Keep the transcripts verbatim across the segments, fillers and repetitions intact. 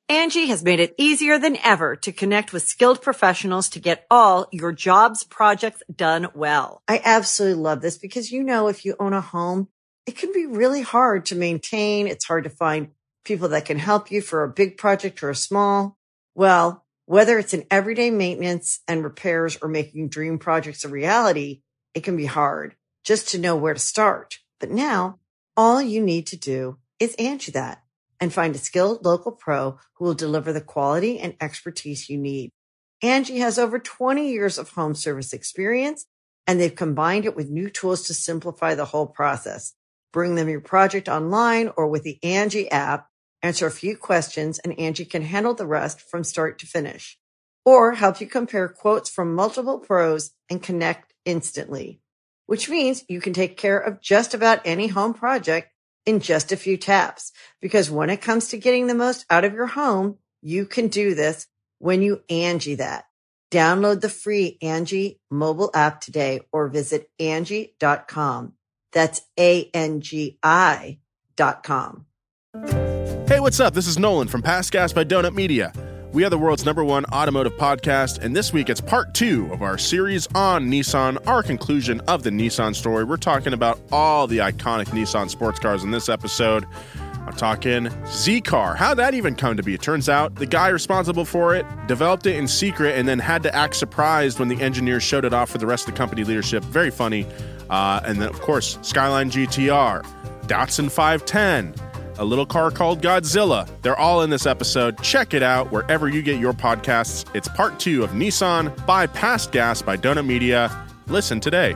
Angie has made it easier than ever to connect with skilled professionals to get all your jobs projects done well. I absolutely love this because, you know, if you own a home, it can be really hard to maintain. It's hard to find people that can help you for a big project or a small. Well, whether it's in everyday maintenance and repairs or making dream projects a reality, it can be hard just to know where to start. But now all you need to do is Angie that and find a skilled local pro who will deliver the quality and expertise you need. Angie has over twenty years of home service experience, and they've combined it with new tools to simplify the whole process. Bring them your project online or with the Angie app, answer a few questions, and Angie can handle the rest from start to finish. Or help you compare quotes from multiple pros and connect instantly, which means you can take care of just about any home project in just a few taps. Because when it comes to getting the most out of your home, you can do this when you Angie that. Download the free Angie mobile app today or visit Angie dot com. That's A N G I dot com. Hey, what's up? This is Nolan from Past Gas by Donut Media. We are the world's number one automotive podcast, and this week it's part two of our series on Nissan, our conclusion of the Nissan story. We're talking about all the iconic Nissan sports cars in this episode. I'm talking Z-Car. How'd that even come to be? It turns out the guy responsible for it developed it in secret and then had to act surprised when the engineers showed it off for the rest of the company leadership. Very funny. Uh, and then, of course, Skyline G T R, Datsun five ten, a little car called Godzilla. They're all in this episode. Check it out wherever you get your podcasts. It's part two of Nissan by Past Gas by Donut Media. Listen today.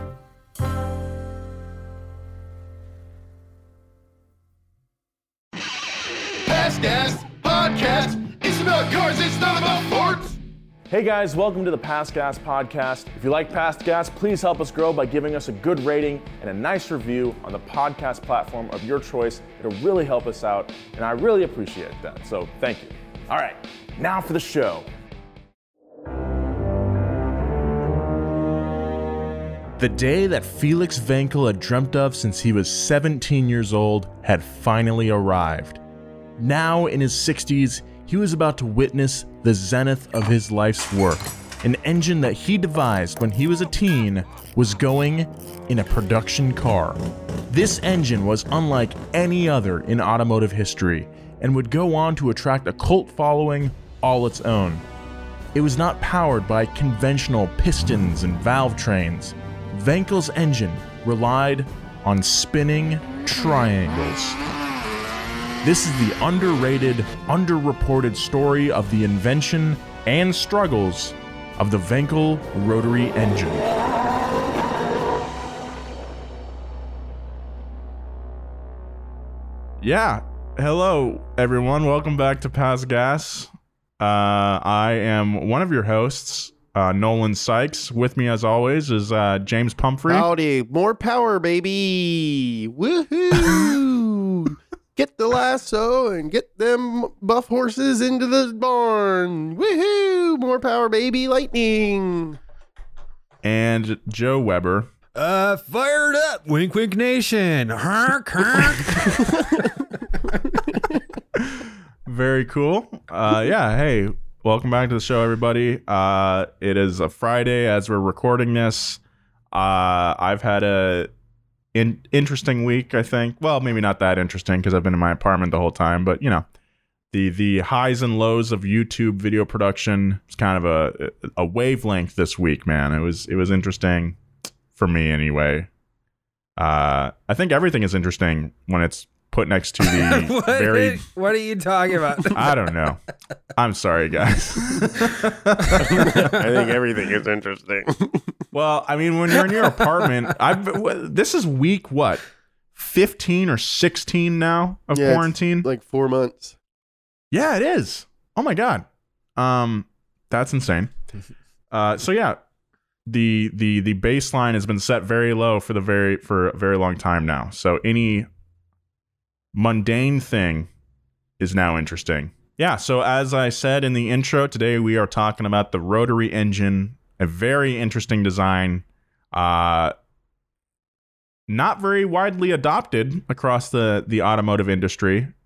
Past Gas Podcast. It's about cars, it's not about forts. Hey guys, welcome to the Past Gas Podcast. If you like Past Gas, please help us grow by giving us a good rating and a nice review on the podcast platform of your choice. It'll really help us out, and I really appreciate that, so thank you. All right, now for the show. The day that Felix Wankel had dreamt of since he was seventeen years old had finally arrived. Now in his sixties, he was about to witness the zenith of his life's work. An engine that he devised when he was a teen was going in a production car. This engine was unlike any other in automotive history and would go on to attract a cult following all its own. It was not powered by conventional pistons and valve trains. Wankel's engine relied on spinning triangles. This is the underrated, underreported story of the invention and struggles of the Wankel rotary engine. Yeah, hello everyone. Welcome back to Past Gas. Uh, I am one of your hosts, uh, Nolan Sykes. With me, as always, is uh, James Pumphrey. Howdy, more power, baby! Woohoo! Get the lasso and get them buff horses into the barn. Woohoo! More power, baby. Lightning. And Joe Weber. Uh, fired up. Wink, wink, nation. Honk, honk. Very cool. Uh, yeah, hey, welcome back to the show, everybody. Uh, it is a Friday as we're recording this. Uh, I've had a In, interesting week, I think. Well, maybe not that interesting because I've been in my apartment the whole time, but you know, the the highs and lows of YouTube video production is kind of a a wavelength this week, man. It was it was interesting for me anyway. Uh, I think everything is interesting when it's put next to the what, very. What are you talking about? I don't know. I'm sorry, guys. I think everything is interesting. Well, I mean, when you're in your apartment, I've this is week what, fifteen or sixteen now of yeah, quarantine. Like four months. Yeah, it is. Oh my god, um, that's insane. Uh, so yeah, the the the baseline has been set very low for the very for a very long time now. So any mundane thing is now interesting. Yeah. So as I said in the intro, today we are talking about the rotary engine. A very interesting design, uh, not very widely adopted across the, the automotive industry.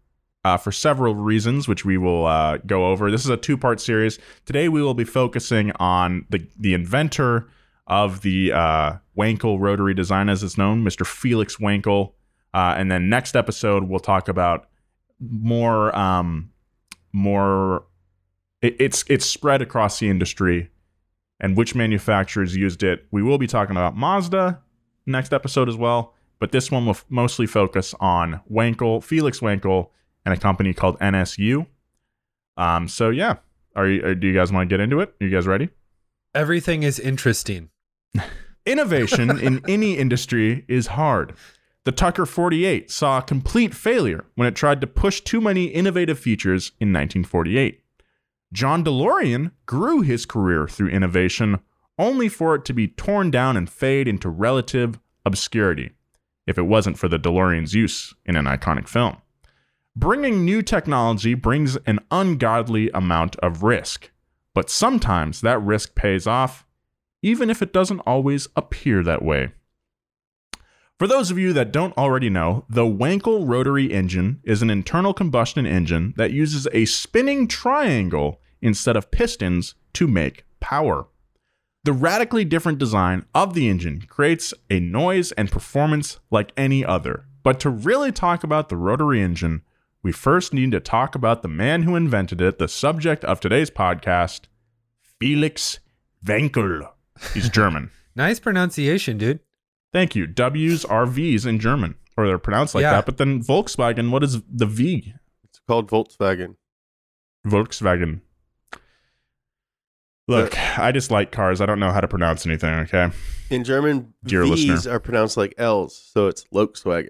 uh, for several reasons, which we will uh, go over. This is a two-part series. Today we will be focusing on the, the inventor of the uh, Wankel rotary design, as it's known, Mister Felix Wankel. Uh, and then next episode, we'll talk about more, um, more. It, it's it's spread across the industry, and which manufacturers used it. We will be talking about Mazda next episode as well, but this one will f- mostly focus on Wankel, Felix Wankel, and a company called N S U. Um. So yeah, are you? Are, do you guys want to get into it? Are you guys ready? Everything is interesting. Innovation in any industry is hard. The Tucker forty-eight saw a complete failure when it tried to push too many innovative features in nineteen forty-eight. John DeLorean grew his career through innovation, only for it to be torn down and fade into relative obscurity, if it wasn't for the DeLorean's use in an iconic film. Bringing new technology brings an ungodly amount of risk, but sometimes that risk pays off, even if it doesn't always appear that way. For those of you that don't already know, the Wankel rotary engine is an internal combustion engine that uses a spinning triangle instead of pistons to make power. The radically different design of the engine creates a noise and performance like any other. But to really talk about the rotary engine, we first need to talk about the man who invented it, the subject of today's podcast, Felix Wankel. He's German. Nice pronunciation, dude. Thank you. W's are V's in German, or they're pronounced like Yeah. that. But then Volkswagen, what is the V? It's called Volkswagen. Volkswagen. Look, I just like cars. I don't know how to pronounce anything, okay? In German, Dear V's listener. are pronounced like L's, so it's Volkswagen.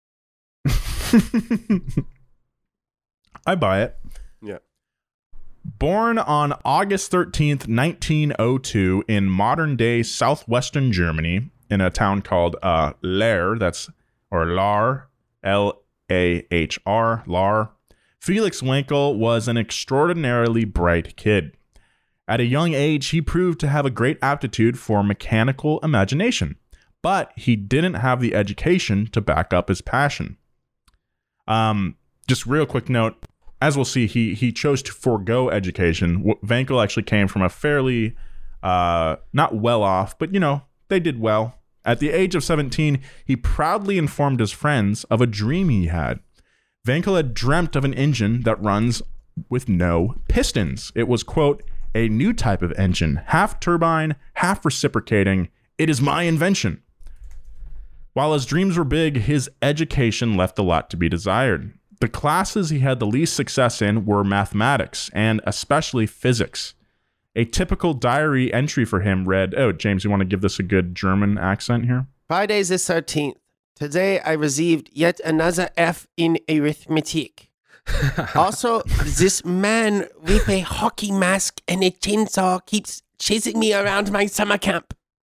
I buy it. Yeah. Born on August thirteenth, nineteen oh two in modern-day southwestern Germany in a town called uh, Lahr, that's, or Lahr, L A H R, Lahr, Felix Wankel was an extraordinarily bright kid. At a young age, he proved to have a great aptitude for mechanical imagination, but he didn't have the education to back up his passion. Um, just real quick note, as we'll see, he he chose to forego education. Wankel actually came from a fairly, uh, not well off, but you know, they did well. At the age of seventeen, he proudly informed his friends of a dream he had. Wankel had dreamt of an engine that runs with no pistons. It was, quote, a new type of engine, half turbine, half reciprocating. It is my invention. While his dreams were big, his education left a lot to be desired. The classes he had the least success in were mathematics and especially physics. A typical diary entry for him read, oh, James, you want to give this a good German accent here? Friday the thirteenth. Today I received yet another F in arithmetic. Also, this man with a hockey mask and a chainsaw keeps chasing me around my summer camp.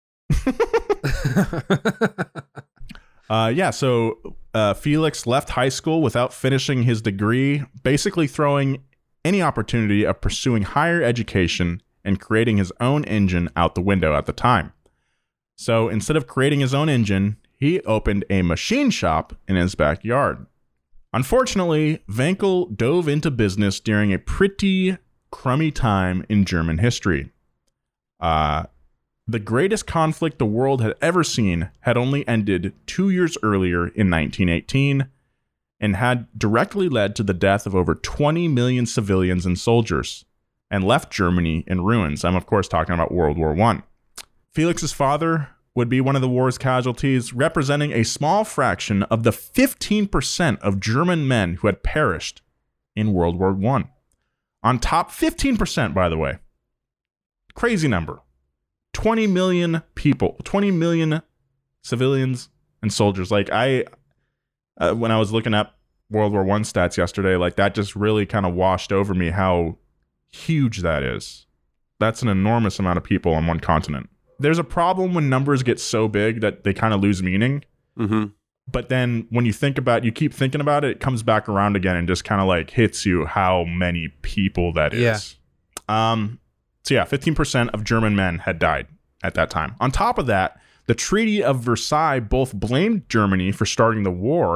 Uh, yeah, so uh, Felix left high school without finishing his degree, basically throwing any opportunity of pursuing higher education and creating his own engine out the window at the time. So instead of creating his own engine, he opened a machine shop in his backyard. Unfortunately, Wankel dove into business during a pretty crummy time in German history. Uh, the greatest conflict the world had ever seen had only ended two years earlier in nineteen eighteen and had directly led to the death of over twenty million civilians and soldiers and left Germany in ruins. I'm, of course, talking about World War One. Felix's father would be one of the war's casualties, representing a small fraction of the fifteen percent of German men who had perished in World War One. On top, fifteen percent, by the way. Crazy number. twenty million people, twenty million civilians and soldiers. Like I, uh, when I was looking up World War One stats yesterday, like that just really kind of washed over me how huge that is. That's an enormous amount of people on one continent. There's a problem when numbers get so big that they kind of lose meaning. Mm-hmm. But then when you think about, you keep thinking about it, it comes back around again and just kind of like hits you how many people that is. Yeah. Um, so yeah, fifteen percent of German men had died at that time. On top of that, the Treaty of Versailles both blamed Germany for starting the war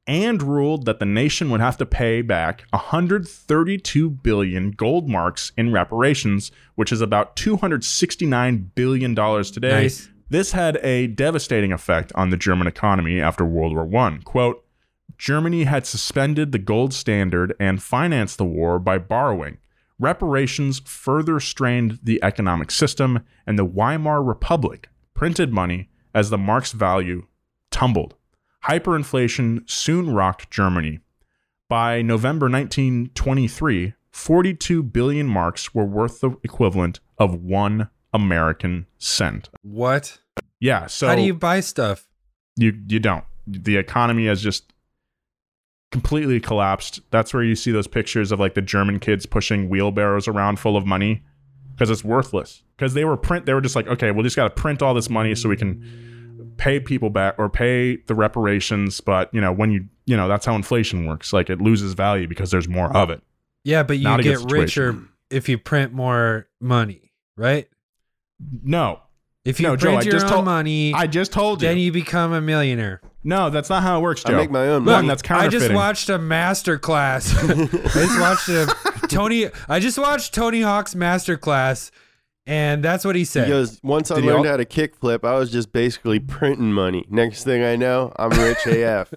and ruled that the nation would have to pay back one hundred thirty-two billion gold marks in reparations, which is about two hundred sixty-nine billion dollars today. Nice. This had a devastating effect on the German economy after World War One. Quote, Germany had suspended the gold standard and financed the war by borrowing. Reparations further strained the economic system, and the Weimar Republic printed money as the mark's value tumbled. Hyperinflation soon rocked Germany. By November nineteen twenty-three, forty-two billion marks were worth the equivalent of one American cent. What? Yeah, so How do you buy stuff? you you don't. The economy has just completely collapsed. That's where you see those pictures of like the German kids pushing wheelbarrows around full of money because it's worthless. Because they were print, they were just like, okay, we just got to print all this money so we can pay people back or pay the reparations. But you know, when you you know, that's how inflation works. Like it loses value because there's more of it. Yeah, but you Not a good get situation. richer if you print more money, right? No, If you No, Joe, print I your just own told- money, I just told you. then you become a millionaire. No, that's not how it works, I Joe. make my own One, money. that's I counterfeiting. just watched a master class. I just watched a Tony. I just watched Tony Hawk's master class, and that's what he said. He goes, once I Did he learned al- how to kickflip, I was just basically printing money. Next thing I know, I'm rich A F.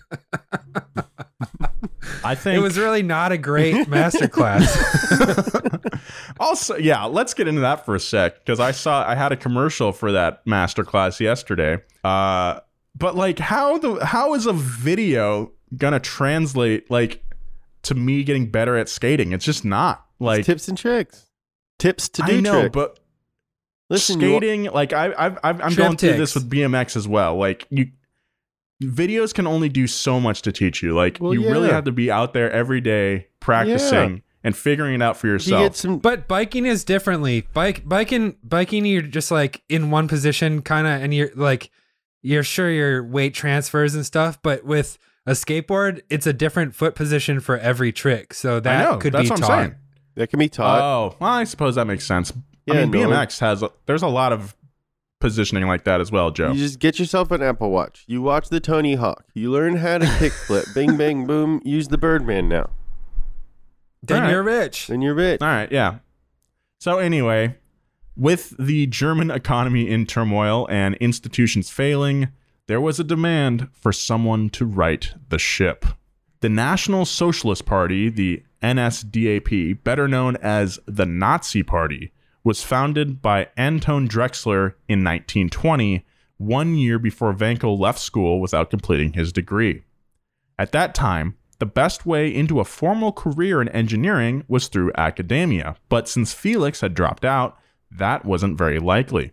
I think It was really not a great master class. Also, yeah, let's get into that for a sec because I saw I had a commercial for that masterclass yesterday. Uh, but like, how the how is a video gonna translate like to me getting better at skating? It's just not like Tips and tricks. Tips to do I know, tricks. but Listen, you wa- skating like I I've, I've, I'm Trip going through ticks. this with B M X as well. Like you. Videos can only do so much to teach you. Like Well, you really yeah. have to be out there every day practicing and figuring it out for you yourself. get some. But biking is differently. Bike biking biking you're just like in one position kind of, and you're like you're sure your weight transfers and stuff, but with a skateboard, it's a different foot position for every trick. So I that know, could that's be what taught. I'm saying. That can be taught. Oh, well, I suppose that makes sense. I Yeah, mean, no. B M X has a, there's a lot of positioning like that as well, Joe. You just get yourself an Apple Watch. You watch the Tony Hawk. You learn how to kickflip. Bing, bang, boom. Use the Birdman now. Then Alright. you're rich. Then you're rich. All right, yeah. So anyway, with the German economy in turmoil and institutions failing, there was a demand for someone to right the ship. The National Socialist Party, the N S D A P, better known as the Nazi Party, was founded by Anton Drexler in nineteen twenty, one year before Wankel left school without completing his degree. At that time, the best way into a formal career in engineering was through academia, but since Felix had dropped out, that wasn't very likely.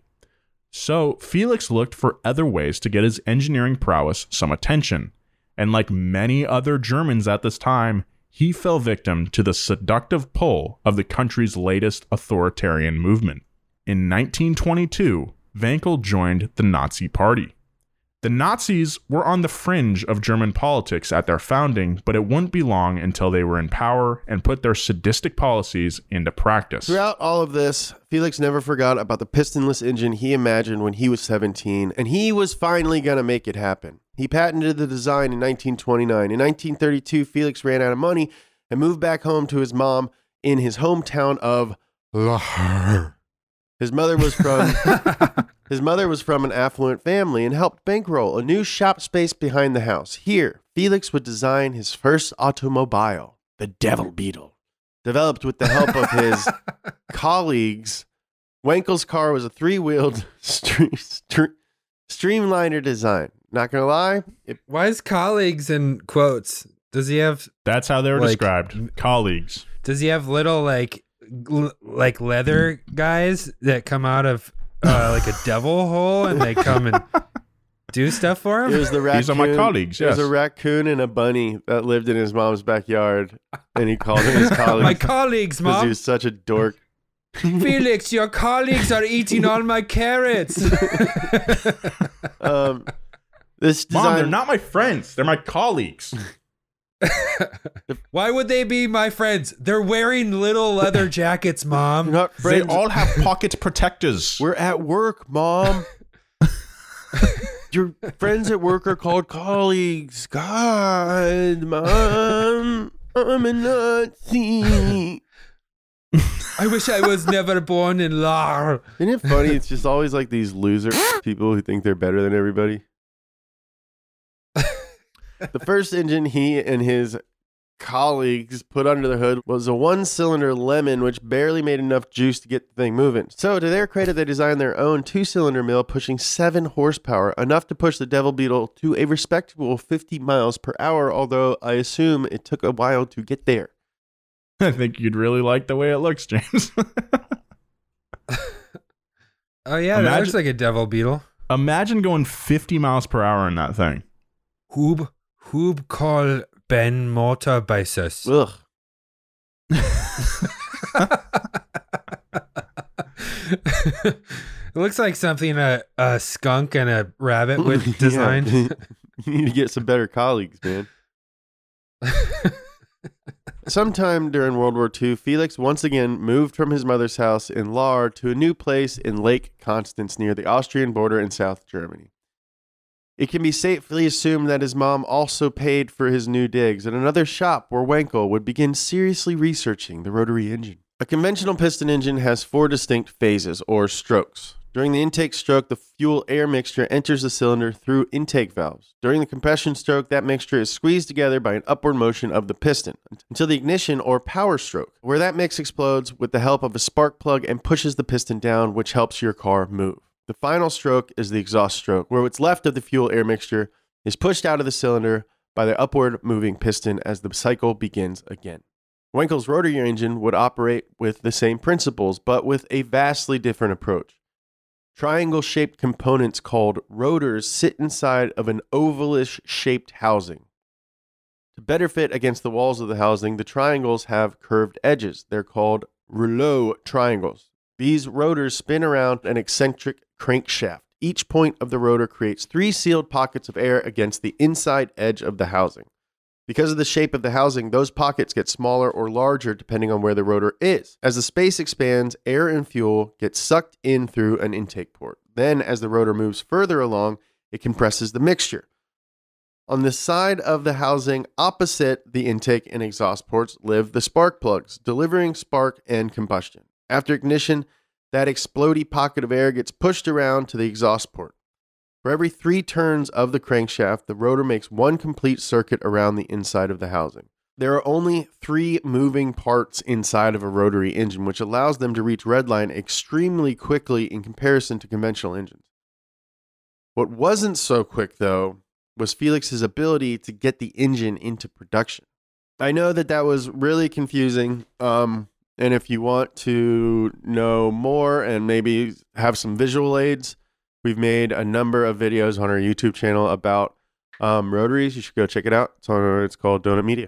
So Felix looked for other ways to get his engineering prowess some attention, and like many other Germans at this time, he fell victim to the seductive pull of the country's latest authoritarian movement. In nineteen twenty-two, Wankel joined the Nazi Party. The Nazis were on the fringe of German politics at their founding, but it wouldn't be long until they were in power and put their sadistic policies into practice. Throughout all of this, Felix never forgot about the pistonless engine he imagined when he was seventeen, and he was finally going to make it happen. He patented the design in nineteen twenty-nine. In nineteen thirty-two, Felix ran out of money and moved back home to his mom in his hometown of Lahore. His mother was from his mother was from an affluent family and helped bankroll a new shop space behind the house. Here, Felix would design his first automobile, the Devil Beetle. Developed with the help of his colleagues, Wankel's car was a three-wheeled stre- stre- streamliner design. Not gonna lie, it, Why is colleagues in quotes? Does he have That's how they were Like- described. Colleagues. does he have little like l- like leather guys that come out of uh, like a devil hole and they come and do stuff for it him? was the raccoon. These are my colleagues, It was yes. a raccoon and a bunny that lived in his mom's backyard, and he called them his colleagues My colleagues, because he mom. was such a dork. Felix, your colleagues are eating all my carrots. Um, this design, Mom, they're not my friends. They're my colleagues. Why would they be my friends? They're wearing little leather jackets, They're mom. not friends. They all have pocket protectors. We're at work, mom. Your friends at work are called colleagues. God, Mom, I'm a Nazi. I wish I was never born in Lar. Isn't it funny? It's just always like these loser people who think they're better than everybody. The first engine he and his colleagues put under the hood was a one-cylinder Lemon, which barely made enough juice to get the thing moving. So, to their credit, they designed their own two-cylinder mill pushing seven horsepower, enough to push the Devil Beetle to a respectable fifty miles per hour, although I assume it took a while to get there. I think you'd really like the way it looks, James. Oh, yeah, Imagine- that looks like a Devil Beetle. Imagine going fifty miles per hour in that thing. Hoob, hoob call Ben Motor Basis. Ugh. It looks like something a, a skunk and a rabbit would design. Yeah. You need to get some better colleagues, man. Sometime during World War Two, Felix once again moved from his mother's house in Lahr to a new place in Lake Constance near the Austrian border in South Germany. It can be safely assumed that his mom also paid for his new digs at another shop where Wankel would begin seriously researching the rotary engine. A conventional piston engine has four distinct phases, or strokes. During the intake stroke, the fuel-air mixture enters the cylinder through intake valves. During the compression stroke, that mixture is squeezed together by an upward motion of the piston until the ignition or power stroke, where that mix explodes with the help of a spark plug and pushes the piston down, which helps your car move. The final stroke is the exhaust stroke, where what's left of the fuel-air mixture is pushed out of the cylinder by the upward moving piston as the cycle begins again. Wankel's rotary engine would operate with the same principles, but with a vastly different approach. Triangle-shaped components called rotors sit inside of an ovalish-shaped housing. To better fit against the walls of the housing, the triangles have curved edges. They're called rouleau triangles. These rotors spin around an eccentric crankshaft. Each point of the rotor creates three sealed pockets of air against the inside edge of the housing. Because of the shape of the housing, those pockets get smaller or larger depending on where the rotor is. As the space expands, air and fuel get sucked in through an intake port. Then, as the rotor moves further along, it compresses the mixture. On the side of the housing opposite the intake and exhaust ports live the spark plugs, delivering spark and combustion. After ignition, that explodey pocket of air gets pushed around to the exhaust port. For every three turns of the crankshaft, the rotor makes one complete circuit around the inside of the housing. There are only three moving parts inside of a rotary engine, which allows them to reach redline extremely quickly in comparison to conventional engines. What wasn't so quick, though, was Felix's ability to get the engine into production. I know that that was really confusing, um, and if you want to know more and maybe have some visual aids, we've made a number of videos on our YouTube channel about um, rotaries. You should go check it out. It's, on, it's called Donut Media.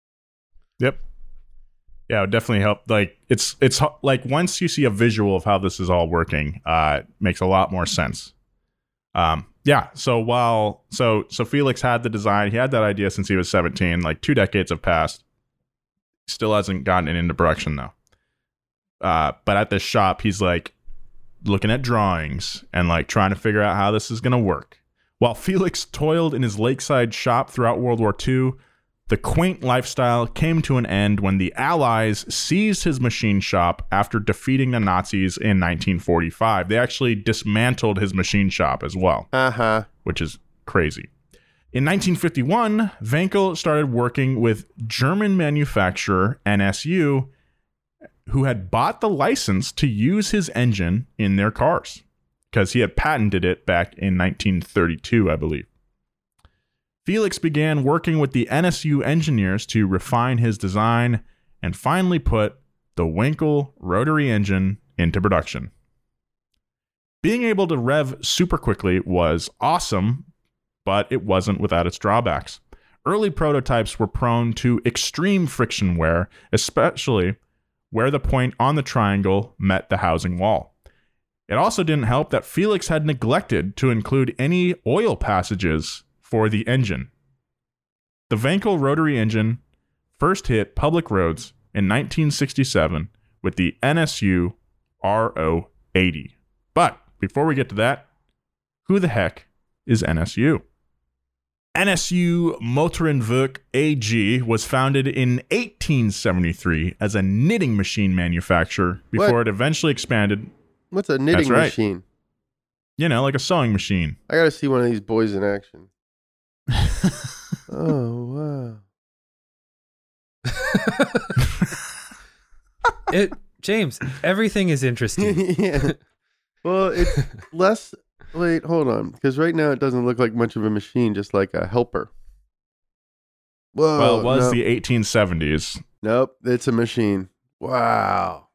Yep. Yeah, it would definitely help. Like it's it's like once you see a visual of how this is all working, uh, it makes a lot more sense. Um, yeah. So while so so Felix had the design, he had that idea since he was seventeen. Like two decades have passed. Still hasn't gotten it into production though. Uh, but at this shop, he's like looking at drawings and like trying to figure out how this is going to work. While Felix toiled in his lakeside shop throughout World War Two, the quaint lifestyle came to an end when the Allies seized his machine shop after defeating the Nazis in nineteen forty-five. They actually dismantled his machine shop as well, Uh-huh. which is crazy. In nineteen fifty-one, Wankel started working with German manufacturer N S U, who had bought the license to use his engine in their cars because he had patented it back in nineteen thirty-two, I believe. Felix began working with the N S U engineers to refine his design and finally put the Wankel rotary engine into production. Being able to rev super quickly was awesome, but it wasn't without its drawbacks. Early prototypes were prone to extreme friction wear, especially where the point on the triangle met the housing wall. It also didn't help that Felix had neglected to include any oil passages for the engine. The Wankel rotary engine first hit public roads in nineteen sixty-seven with the N S U R O eighty. But before we get to that, who the heck is N S U. N S U Motorenwerk A G was founded in eighteen seventy-three as a knitting machine manufacturer before What? it eventually expanded. What's a knitting That's right. machine? You know, like a sewing machine. I got to see one of these boys in action. Oh, wow. It James, everything is interesting. Yeah. Well, it's less. Wait, hold on. Because right now it doesn't look like much of a machine, just like a helper. Whoa. Well, it was nope. the eighteen seventies. Nope, it's a machine. Wow.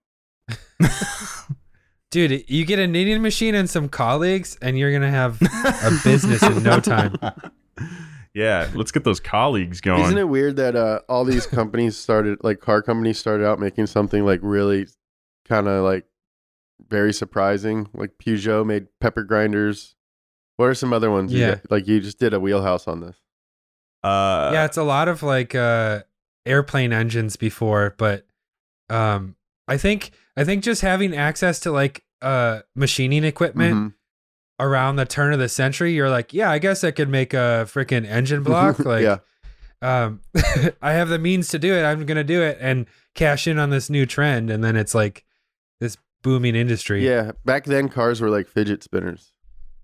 Dude, you get a knitting machine and some colleagues, and you're gonna have a business in no time. Yeah, let's get those colleagues going. Isn't it weird that uh, all these companies started, like car companies started out making something like really kind of like very surprising? Like Peugeot made pepper grinders. What are some other ones? you Yeah. got- like you just did a wheelhouse on this. Uh, Yeah, it's a lot of like uh, airplane engines before, but um, I think I think just having access to like uh, machining equipment Mhm. around the turn of the century, you're like, yeah, I guess I could make a freaking engine block. Like, Yeah. um, I have the means to do it. I'm gonna do it and cash in on this new trend, and then it's like this booming industry. Yeah. Back then, cars were like fidget spinners.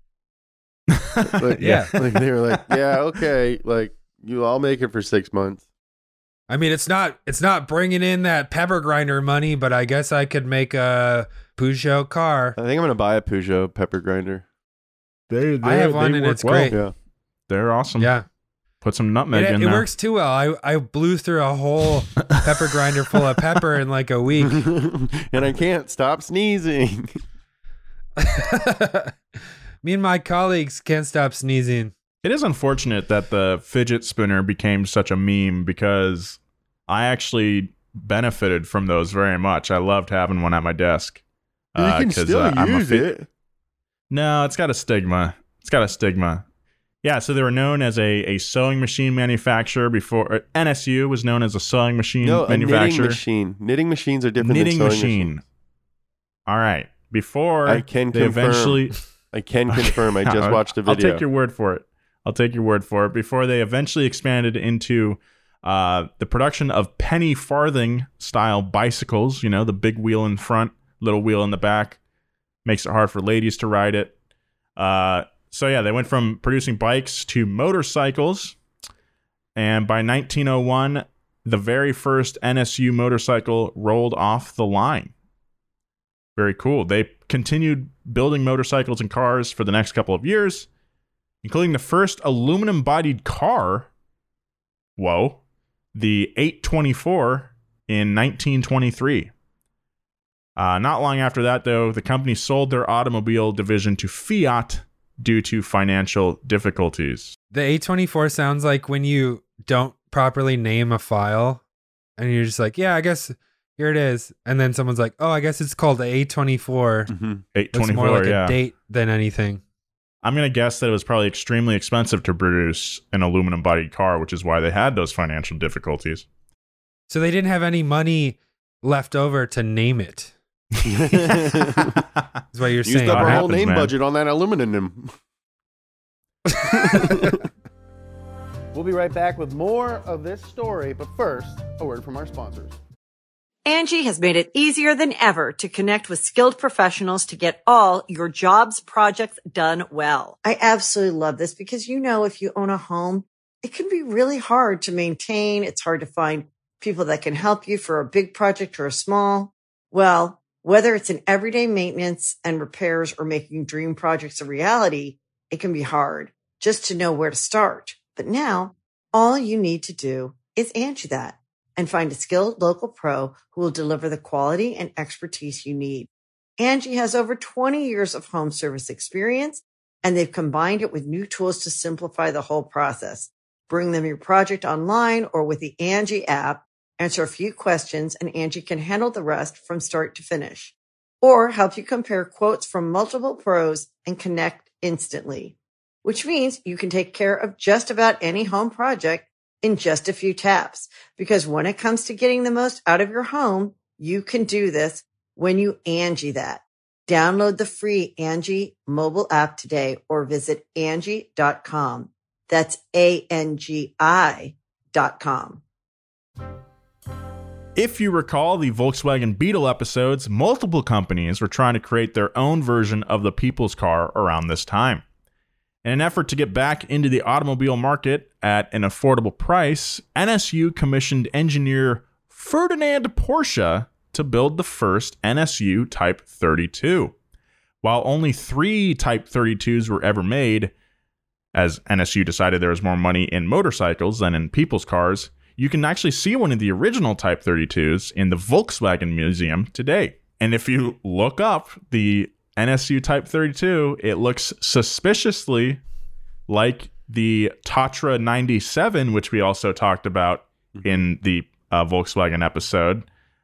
Like, Yeah. Like they were like, yeah, okay. Like you all make it for six months. I mean, it's not it's not bringing in that pepper grinder money, but I guess I could make a Peugeot car. I think I'm going to buy a Peugeot pepper grinder. They, I have they- one they and work it's well. great. Yeah. They're awesome. Yeah, Put some nutmeg it, in it there. works too well. I I blew through a whole pepper grinder full of pepper in like a week. And I can't stop sneezing. Me and my colleagues can't stop sneezing. It is unfortunate that the fidget spinner became such a meme because I actually benefited from those very much. I loved having one at my desk. You Uh, can 'cause, still uh, I'm a use fi- it. No, it's got a stigma. It's got a stigma. Yeah, so they were known as a, a sewing machine manufacturer before. Or N S U was known as a sewing machine No, a knitting manufacturer. machine. Knitting machines are different Knitting than sewing machine. machines. All right. Before I can they confirm. eventually. I can confirm. I just I'll- watched a I'll video. take your word for it. I'll take your word for it. Before they eventually expanded into uh, the production of penny farthing style bicycles, you know, the big wheel in front, little wheel in the back, makes it hard for ladies to ride it. Uh, so yeah, they went from producing bikes to motorcycles. And by nineteen oh one, the very first N S U motorcycle rolled off the line. Very cool. They continued building motorcycles and cars for the next couple of years, including the first aluminum-bodied car, whoa, the eight twenty-four in nineteen twenty-three. Uh, not long after that, though, the company sold their automobile division to Fiat due to financial difficulties. The A twenty-four sounds like when you don't properly name a file, and you're just like, yeah, I guess here it is, and then someone's like, oh, I guess it's called the A twenty-four. Mhm. eight It's twenty-four, more like yeah. a date than anything. I'm going to guess that it was probably extremely expensive to produce an aluminum-bodied car, which is why they had those financial difficulties. So they didn't have any money left over to name it. Is what you're Used saying. up our What whole happens, name man? budget on that aluminum. We'll be right back with more of this story, but first, a word from our sponsors. Angie has made it easier than ever to connect with skilled professionals to get all your jobs projects done well. I absolutely love this because, you know, if you own a home, it can be really hard to maintain. It's hard to find people that can help you for a big project or a small. Well, whether it's in everyday maintenance and repairs or making dream projects a reality, it can be hard just to know where to start. But now all you need to do is Angie that and find a skilled local pro who will deliver the quality and expertise you need. Angie has over twenty years of home service experience, and they've combined it with new tools to simplify the whole process. Bring them your project online or with the Angie app, answer a few questions, and Angie can handle the rest from start to finish. Or help you compare quotes from multiple pros and connect instantly, which means you can take care of just about any home project in just a few taps. Because when it comes to getting the most out of your home, you can do this when you Angie that. Download the free Angie mobile app today or visit Angie dot com. That's A N G I dot com. If you recall the Volkswagen Beetle episodes, multiple companies were trying to create their own version of the people's car around this time. In an effort to get back into the automobile market at an affordable price, N S U commissioned engineer Ferdinand Porsche to build the first N S U Type thirty-two. While only three Type thirty-twos were ever made, as N S U decided there was more money in motorcycles than in people's cars, you can actually see one of the original Type thirty-twos in the Volkswagen Museum today. And if you look up the N S U Type thirty-two, it looks suspiciously like the Tatra ninety-seven, which we also talked about in the uh, Volkswagen episode.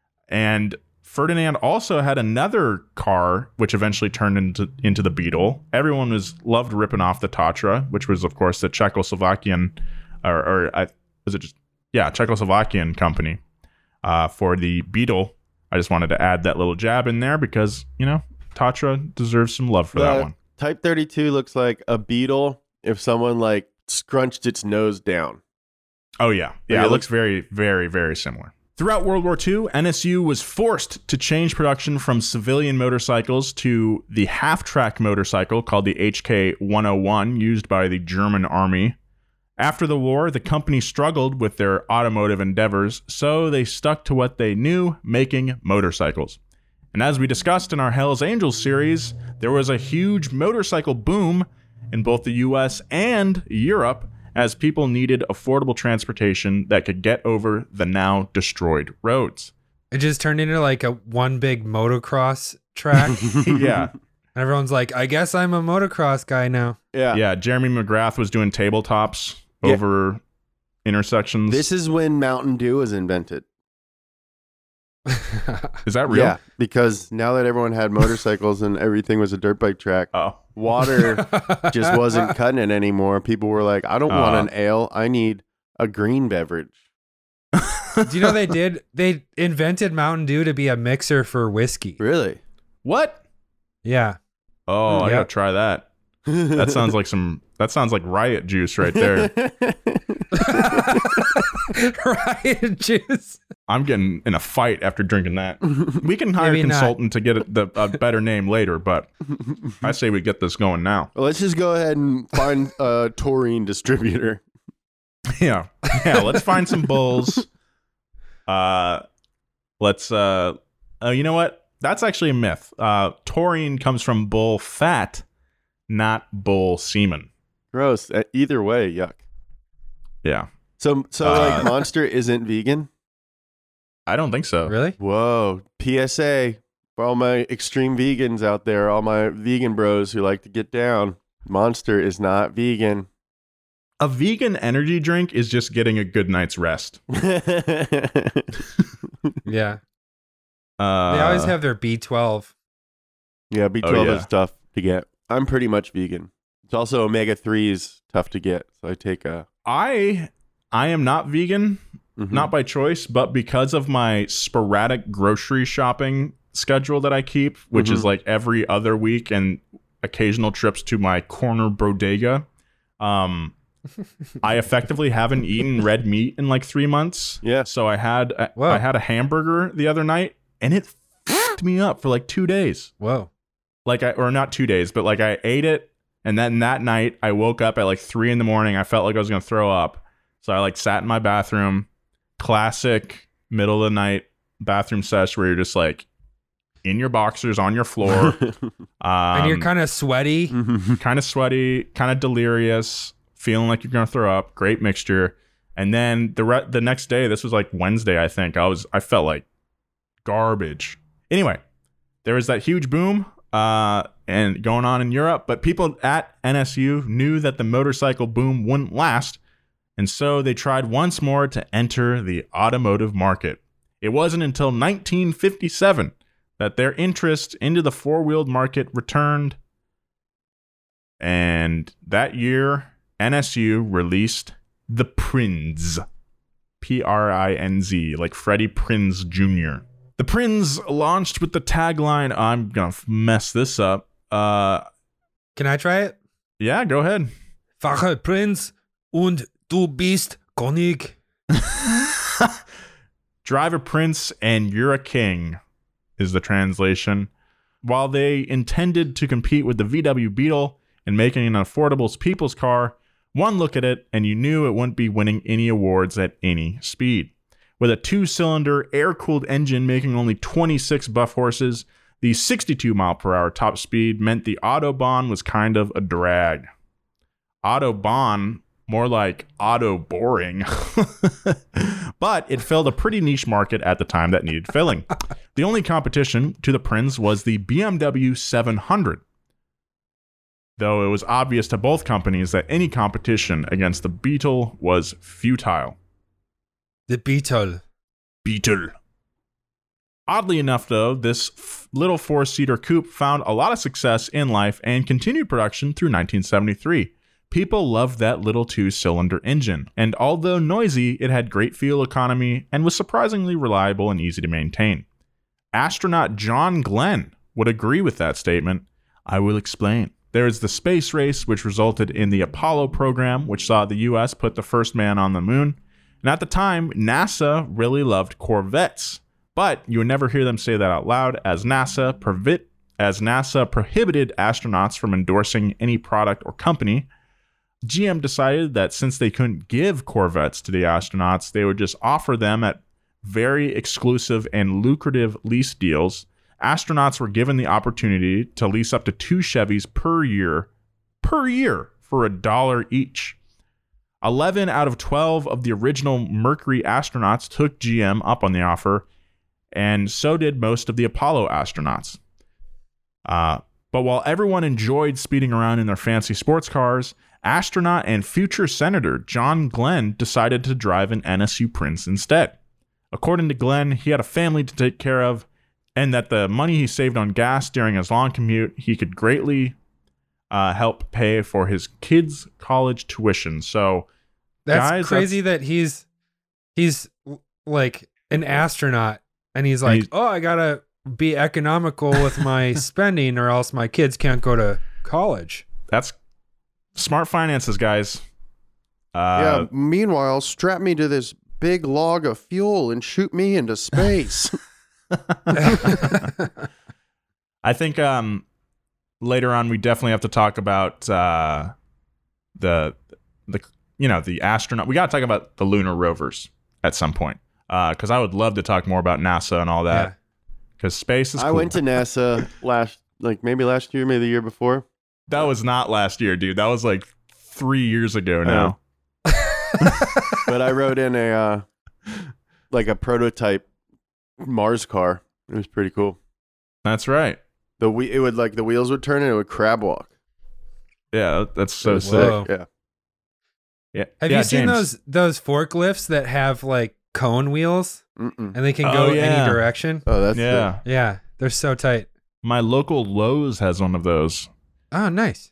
And Ferdinand also had another car, which eventually turned into, into the Beetle. Everyone was loved ripping off the Tatra, which was, of course, the Czechoslovakian, or, or I, was it just, yeah, Czechoslovakian company uh, for the Beetle. I just wanted to add that little jab in there because, you know, Tatra deserves some love for Uh, that one. Type thirty-two looks like a Beetle if someone like scrunched its nose down. Oh, yeah. Yeah, Okay, it looks very, very, very similar. Throughout World War Two, N S U was forced to change production from civilian motorcycles to the half-track motorcycle called the H K one oh one used by the German army. After the war, the company struggled with their automotive endeavors, so they stuck to what they knew, making motorcycles. And as we discussed in our Hells Angels series, there was a huge motorcycle boom in both the U S and Europe as people needed affordable transportation that could get over the now destroyed roads. It just turned into like a one big motocross track. Yeah. Everyone's like, I guess I'm a motocross guy now. Yeah. Yeah, Jeremy McGrath was doing tabletops Yeah. over intersections. This is when Mountain Dew was invented. Is that real? Yeah, because now that everyone had motorcycles and everything was a dirt bike track, Oh. water just wasn't cutting it anymore. People were like, I don't Uh. want an ale. I need a green beverage. Do you know they did? They invented Mountain Dew to be a mixer for whiskey. Really? What? Yeah. Oh, I Yep. gotta try that. That sounds like some. That sounds like riot juice right there. Riot juice. I'm getting in a fight after drinking that. We can hire Maybe a not. consultant to get a, the, a better name later, but I say we get this going now. Well, let's just go ahead and find a taurine distributor. Yeah, yeah. Let's find some bulls. Uh, let's. Uh, uh, you know what? That's actually a myth. Uh, taurine comes from bull fat, not bull semen. Gross. Uh, Either way, yuck. Yeah, So, so Uh, like Monster isn't vegan? I don't think so. Really? Whoa. P S A for all my extreme vegans out there, all my vegan bros who like to get down. Monster is not vegan. A vegan energy drink is just getting a good night's rest. Yeah. Uh, They always have their B twelve. Yeah, B twelve Oh, yeah. is tough to get. I'm pretty much vegan. It's also omega threes tough to get. So I take a I I am not vegan, mhm. not by choice, but because of my sporadic grocery shopping schedule that I keep, which Mhm. is like every other week and occasional trips to my corner bodega. Um, I effectively haven't eaten red meat in like three months. Yeah. So I had a, Whoa. I had a hamburger the other night, and it fucked me up for like two days. Whoa. Like I or not two days, but like I ate it, and then that night I woke up at like three in the morning. I felt like I was gonna throw up, so I like sat in my bathroom. Classic middle of the night bathroom sesh where you're just like in your boxers on your floor, um, And you're kind of sweaty. kind of sweaty, kind of delirious, feeling like you're gonna throw up. Great mixture. And then the re- the next day, this was like Wednesday, I think. I was I felt like garbage. Anyway, there was that huge boom uh, and going on in Europe, but people at N S U knew that the motorcycle boom wouldn't last, and so they tried once more to enter the automotive market. It wasn't until nineteen fifty-seven that their interest into the four-wheeled market returned, and that year, N S U released the Prinz, P R I N Z, like Freddie Prinz Junior The Prinz launched with the tagline, I'm going to mess this up. Uh, Can I try it? yeah, go ahead. Fahre Prinz und du bist König. Drive a prince and you're a king is the translation. While they intended to compete with the V W Beetle and making an affordable people's car, one look at it and you knew it wouldn't be winning any awards at any speed. With a two-cylinder, air-cooled engine making only twenty-six buff horses, the sixty-two mile per hour top speed meant the Autobahn was kind of a drag. Autobahn, more like auto-boring. But it filled a pretty niche market at the time that needed filling. The only competition to the Prinz was the B M W seven hundred. Though it was obvious to both companies that any competition against the Beetle was futile. The Beetle. Beetle. Oddly enough, though, this f- little four-seater coupe found a lot of success in life and continued production through nineteen seventy-three. People loved that little two-cylinder engine, and although noisy, it had great fuel economy and was surprisingly reliable and easy to maintain. Astronaut John Glenn would agree with that statement. I will explain. There is the space race, which resulted in the Apollo program, which saw the U S put the first man on the moon. And at the time, NASA really loved Corvettes. But you would never hear them say that out loud, as NASA, provi- as NASA prohibited astronauts from endorsing any product or company. G M decided that since they couldn't give Corvettes to the astronauts, they would just offer them at very exclusive and lucrative lease deals. Astronauts were given the opportunity to lease up to two Chevys per year, per year, for a dollar each. eleven out of twelve of the original Mercury astronauts took G M up on the offer, and so did most of the Apollo astronauts. Uh, but while everyone enjoyed speeding around in their fancy sports cars, astronaut and future Senator John Glenn decided to drive an N S U Prinz instead. According to Glenn, he had a family to take care of, and that the money he saved on gas during his long commute, he could greatly uh, help pay for his kids' college tuition. So, That's guys, crazy that's- that he's he's like an astronaut and he's like, he's- oh, I gotta be economical with my spending or else my kids can't go to college. That's smart finances, guys. Yeah. Uh, Meanwhile, strap me to this big log of fuel and shoot me into space. I think um, later on we definitely have to talk about uh, the the you know the astronaut. We got to talk about the lunar rovers at some point because uh, I would love to talk more about NASA and all that because space is. I cool. went to NASA last, like maybe last year, maybe the year before. That was not last year, dude. That was like three years ago now. But I rode in a uh, like a prototype Mars car. It was pretty cool. That's right. The we it would like the wheels would turn and it would crab walk. Yeah, that's so It was sick. Whoa. Yeah. Yeah. Have yeah, you seen James. those those forklifts that have like cone wheels Mm-mm. and they can Oh, go yeah. any direction? Oh, that's Yeah, Yeah, they're so tight. my local Lowe's has one of those. Oh, nice.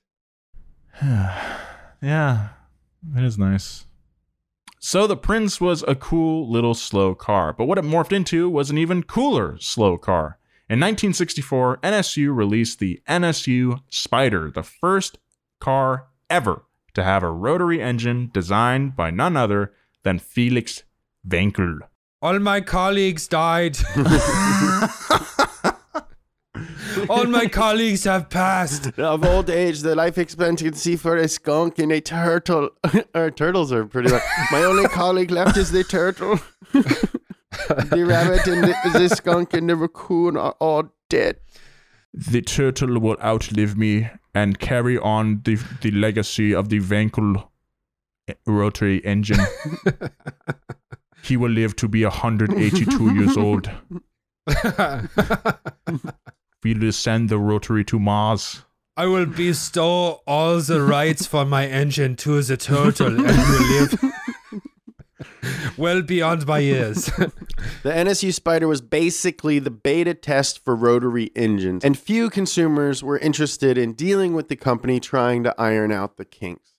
Yeah, it is nice. So the Prinz was a cool little slow car, but what it morphed into was an even cooler slow car. In nineteen sixty-four, N S U released the N S U Spider, the first car ever to have a rotary engine designed by none other than Felix Wankel. All my colleagues died. All my colleagues have passed. Of old age, the life expectancy for a skunk and a turtle. Our turtles are pretty. Like, my only colleague left is the turtle. The rabbit and the, the skunk and the raccoon are all dead. The turtle will outlive me and carry on the, the legacy of the Wankel rotary engine. He will live to be one hundred eighty-two years old. We will send the rotary to Mars. I will bestow all the rights for my engine to the turtle and will live well beyond my years. The N S U Spider was basically the beta test for rotary engines, and few consumers were interested in dealing with the company trying to iron out the kinks.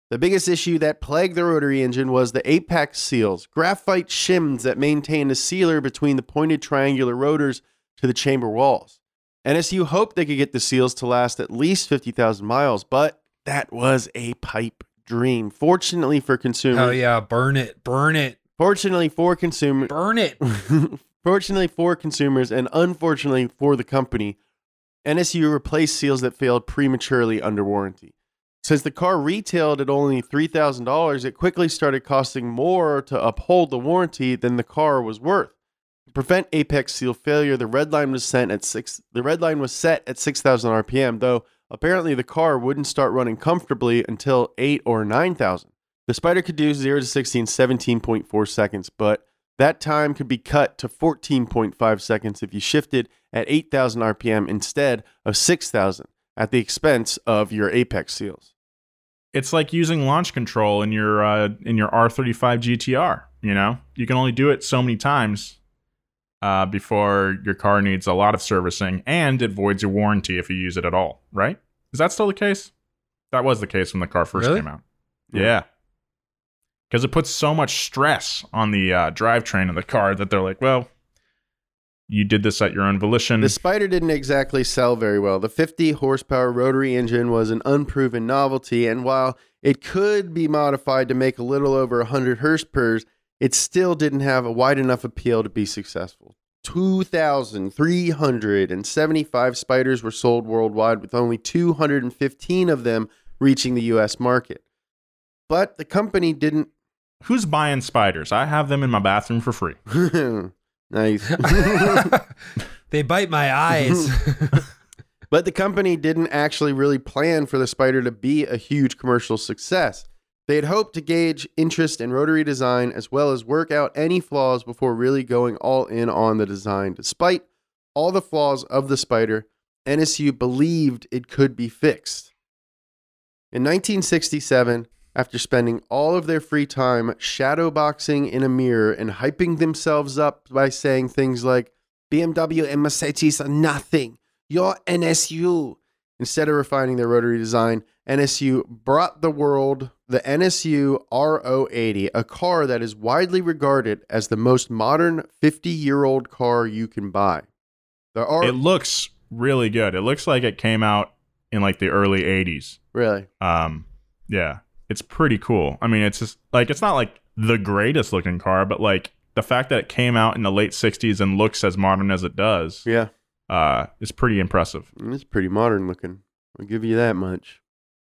The biggest issue that plagued the rotary engine was the apex seals, graphite shims that maintained a sealer between the pointed triangular rotors to the chamber walls. N S U hoped they could get the seals to last at least fifty thousand miles, but that was a pipe dream. Fortunately for consumers... Hell yeah, burn it, burn it. Fortunately for consumers... Burn it. Fortunately for consumers, and unfortunately for the company, N S U replaced seals that failed prematurely under warranty. Since the car retailed at only three thousand dollars, it quickly started costing more to uphold the warranty than the car was worth. To prevent apex seal failure, the red line was set at six. The red line was set at six thousand R P M, though apparently the car wouldn't start running comfortably until eight or nine thousand. The Spider could do zero to sixty in seventeen point four seconds, but that time could be cut to fourteen point five seconds if you shifted at eight thousand R P M instead of six thousand, at the expense of your apex seals. It's like using launch control in your uh, in your R thirty-five G T R. You know, you can only do it so many times uh, before your car needs a lot of servicing, and it voids your warranty if you use it at all. Right? Is that still the case? That was the case when the car first Really? came out. Yeah, because it puts so much stress on the uh, drivetrain of the car that they're like, well, you did this at your own volition. The Spider didn't exactly sell very well. The fifty horsepower rotary engine was an unproven novelty, and while it could be modified to make a little over one hundred horsepower, it still didn't have a wide enough appeal to be successful. two thousand three hundred seventy-five Spiders were sold worldwide, with only two hundred fifteen of them reaching the U S market. But the company didn't... Who's buying Spiders? I have them in my bathroom for free. Nice. They bite my eyes. But the company didn't actually really plan for the Spider to be a huge commercial success. They had hoped to gauge interest in rotary design as well as work out any flaws before really going all in on the design. Despite all the flaws of the Spider, N S U believed it could be fixed. In nineteen sixty-seven, after spending all of their free time shadowboxing in a mirror and hyping themselves up by saying things like, B M W and Mercedes are nothing, you're N S U. Instead of refining their rotary design, N S U brought the world the N S U R O eighty, a car that is widely regarded as the most modern fifty-year-old car you can buy. The R- It looks really good. It looks like it came out in like the early eighties. Really? Um, yeah. It's pretty cool. I mean, it's just like, it's not like the greatest looking car, but like the fact that it came out in the late sixties and looks as modern as it does, Yeah. uh, is pretty impressive. It's pretty modern looking. I'll give you that much.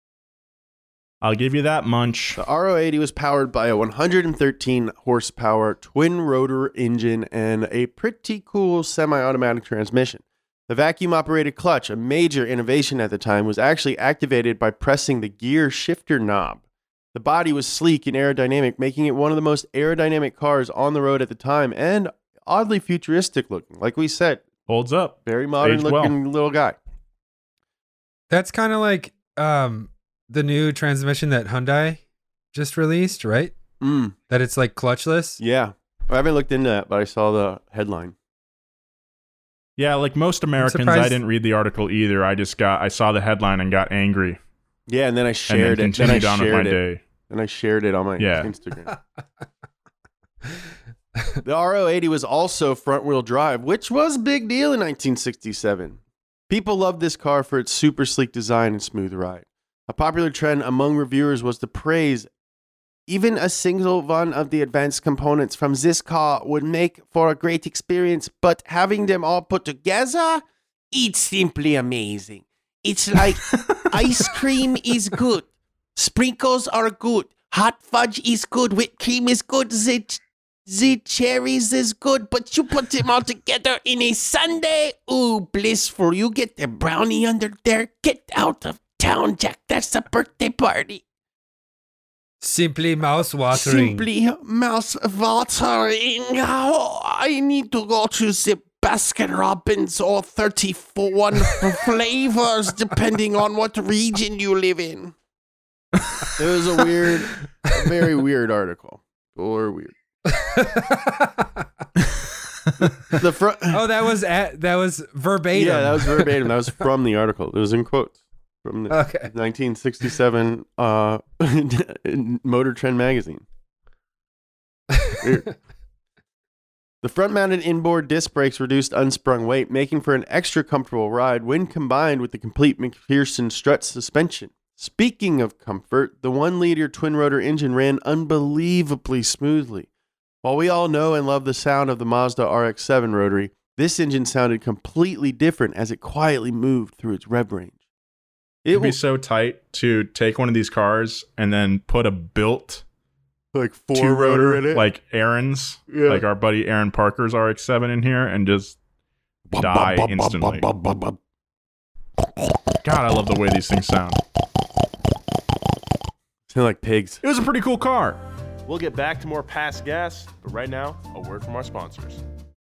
I'll give you that munch. The R O eighty was powered by a one hundred thirteen horsepower twin rotor engine and a pretty cool semi-automatic transmission. The vacuum-operated clutch, a major innovation at the time, was actually activated by pressing the gear shifter knob. The body was sleek and aerodynamic, making it one of the most aerodynamic cars on the road at the time, and oddly futuristic looking. Like we said, Holds up. very modern Aged well. looking little guy. That's kind of like um, the new transmission that Hyundai just released, right? Mm, That it's like clutchless. yeah. I haven't looked into that, but I saw the headline. Yeah, like most Americans, surprised- I didn't read the article either. I just got, I saw the headline and got angry. Yeah, and then I And shared then it. Then I continued on with my shared it. day. And I shared it on my Yeah. Instagram. The R O eighty was also front-wheel drive, which was a big deal in nineteen sixty-seven. People loved this car for its super sleek design and smooth ride. A popular trend among reviewers was to praise even a single one of the advanced components from this car would make for a great experience, but having them all put together, it's simply amazing. It's like ice cream is good, sprinkles are good, hot fudge is good, whipped cream is good, the, the cherries is good, but you put them all together in a sundae, ooh, blissful. You get the brownie under there, get out of town, Jack, that's a birthday party. Simply mouse watering. Simply mouth watering. Oh, I need to go to the Baskin Robbins or thirty-one flavors, depending on what region you live in. It was a weird, a very weird article. Or weird. The front. Oh, that was at, that was verbatim. Yeah, that was verbatim. That was from the article. It was in quotes. from the Okay. nineteen sixty-seven uh, Motor Trend magazine. Weird. The front-mounted inboard disc brakes reduced unsprung weight, making for an extra comfortable ride when combined with the complete McPherson strut suspension. Speaking of comfort, the one-liter twin-rotor engine ran unbelievably smoothly. While we all know and love the sound of the Mazda R X seven rotary, this engine sounded completely different as it quietly moved through its rev range. It It'd be was so tight to take one of these cars and then put a built like two four-rotor rotor in it. like Aaron's, Yeah. like our buddy Aaron Parker's R X seven in here, and just die instantly. God, I love the way these things sound. Sound like pigs. It was a pretty cool car. We'll get back to more Past Gas, but right now, a word from our sponsors.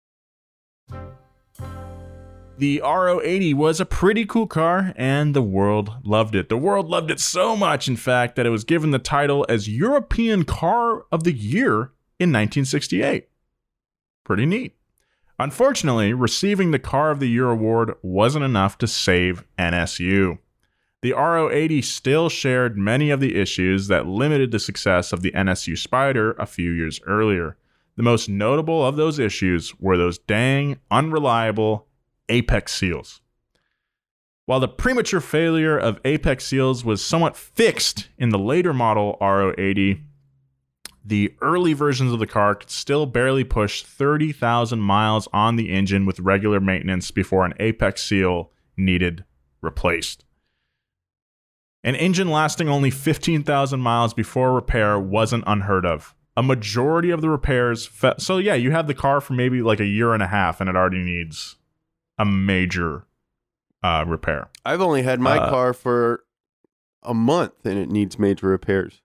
The R O eighty was a pretty cool car, and the world loved it. The world loved it so much, in fact, that it was given the title as European Car of the Year in nineteen sixty-eight. Pretty neat. Unfortunately, receiving the Car of the Year award wasn't enough to save N S U. The R O eighty still shared many of the issues that limited the success of the N S U Spider a few years earlier. The most notable of those issues were those dang, unreliable apex seals. While the premature failure of apex seals was somewhat fixed in the later model R O eighty, the early versions of the car could still barely push thirty thousand miles on the engine with regular maintenance before an apex seal needed replaced. An engine lasting only fifteen thousand miles before repair wasn't unheard of. A majority of the repairs... Fe- so yeah, you have the car for maybe like a year and a half and it already needs a major uh, repair. I've only had my Uh, car for a month and it needs major repairs.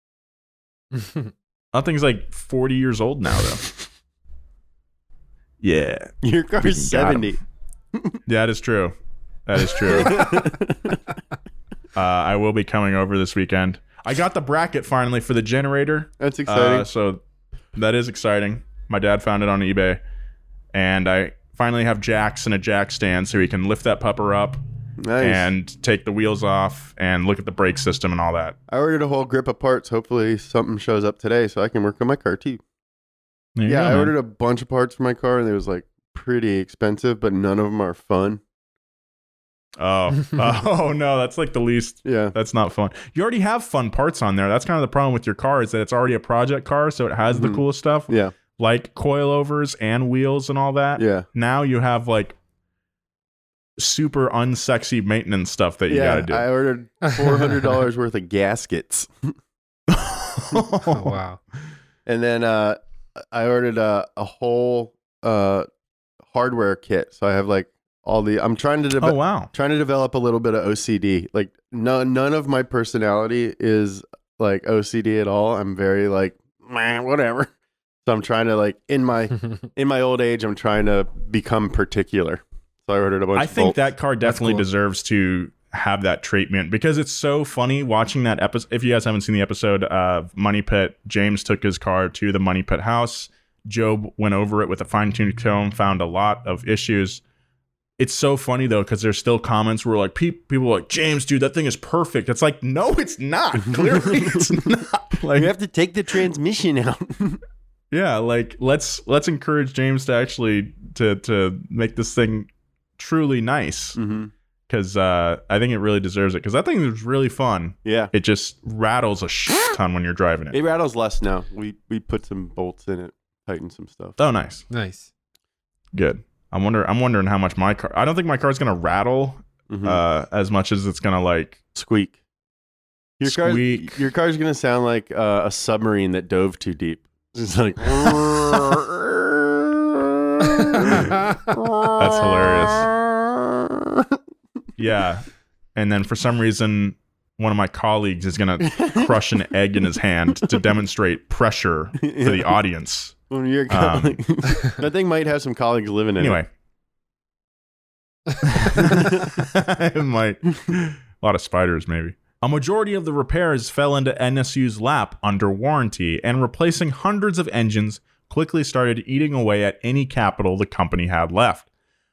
That thing's like forty years old now, though. Yeah. Your Freaking car's got seventy. Yeah, that is true. That is true. uh, I will be coming over this weekend. I got the bracket finally for the generator. That's exciting. Uh, so that is exciting. My dad found it on eBay. And I finally have jacks and a jack stand so he can lift that pupper up Nice. and take the wheels off and look at the brake system and all that. I ordered a whole grip of parts. Hopefully something shows up today so I can work on my car too. There you Yeah, go, I man. ordered a bunch of parts for my car and it was like pretty expensive, but none of them are fun. Oh. oh, no, that's like the least. Yeah. That's not fun. You already have fun parts on there. That's kind of the problem with your car is that it's already a project car, so it has Mhm. the coolest stuff, Yeah. like coilovers and wheels and all that. Yeah. Now you have like super unsexy maintenance stuff that you yeah. got to do. I ordered four hundred dollars worth of gaskets. Oh, wow. And then uh, I ordered a, a whole uh, hardware kit. So I have like all the, I'm trying to, deve- Oh, wow. trying to develop a little bit of O C D. Like no, none of my personality is like O C D at all. I'm very like, meh, whatever. So I'm trying to like in my, in my old age, I'm trying to become particular. So I ordered a bunch I of think bolts. that car definitely cool. deserves to have that treatment because it's so funny watching that episode. If you guys haven't seen the episode of Money Pit, James took his car to the Money Pit house. Job went over it with a fine-tuned comb, found a lot of issues. It's so funny though because there's still comments where like pe- people are like, James, dude, that thing is perfect. It's like, no, it's not. Clearly, it's not. Like, You have to take the transmission out. yeah, like let's let's encourage James to actually to to make this thing truly nice mm-hmm. because uh, I think it really deserves it because that thing is really fun. Yeah. It just rattles a shit ton when you're driving it. It rattles less now. We we put some bolts in it, tighten some stuff. Oh, nice, Nice. good. I wonder. I'm wondering how much my car. I don't think my car's gonna rattle Mhm. uh, as much as it's gonna like. Squeak. Your car, Squeak. your car's gonna sound like uh, a submarine that dove too deep. It's like That's hilarious. Yeah, and then for some reason, one of my colleagues is gonna crush an egg in his hand to demonstrate pressure to the audience. When you're a Um, colleague. That thing might have some colleagues living in Anyway. It might. A lot of spiders, maybe. A majority of the repairs fell into N S U's lap under warranty, and replacing hundreds of engines quickly started eating away at any capital the company had left.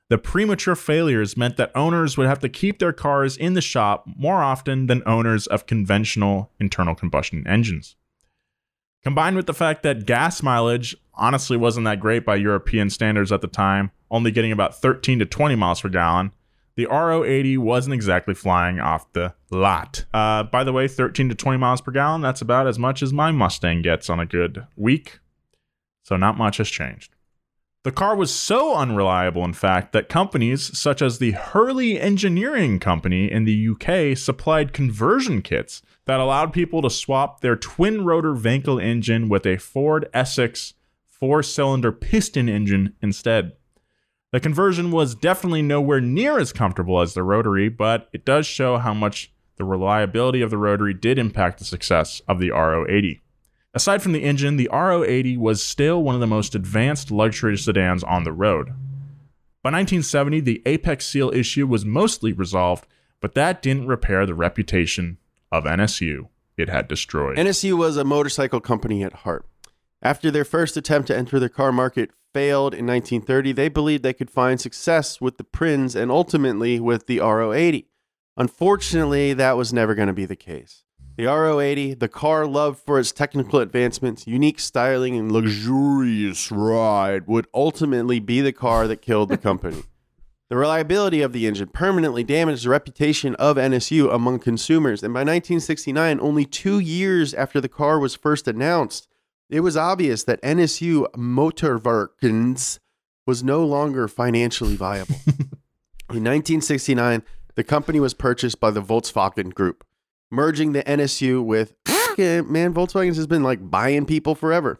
The premature failures meant that owners would have to keep their cars in the shop more often than owners of conventional internal combustion engines. Combined with the fact that gas mileage honestly wasn't that great by European standards at the time, only getting about thirteen to twenty miles per gallon, the R O eighty wasn't exactly flying off the lot. Uh, by the way, thirteen to twenty miles per gallon, that's about as much as my Mustang gets on a good week. So not much has changed. The car was so unreliable, in fact, that companies such as the Hurley Engineering Company in the U K supplied conversion kits that allowed people to swap their twin-rotor Wankel engine with a Ford Essex four-cylinder piston engine instead. The conversion was definitely nowhere near as comfortable as the rotary, but it does show how much the reliability of the rotary did impact the success of the R O eighty. Aside from the engine, the R O eighty was still one of the most advanced luxury sedans on the road. By nineteen seventy, the Apex Seal issue was mostly resolved, but that didn't repair the reputation of N S U it had destroyed. N S U was a motorcycle company at heart. After their first attempt to enter the car market failed in nineteen thirty, they believed they could find success with the Prins and ultimately with the R O eighty. Unfortunately, that was never going to be the case. The R O eighty, the car loved for its technical advancements, unique styling, and luxurious ride, would ultimately be the car that killed the company. The reliability of the engine permanently damaged the reputation of N S U among consumers, and by nineteen sixty-nine, only two years after the car was first announced, it was obvious that N S U Motorwerkens was no longer financially viable. In nineteen sixty-nine, the company was purchased by the Volkswagen Group, merging the N S U with, man, Volkswagen has been like buying people forever.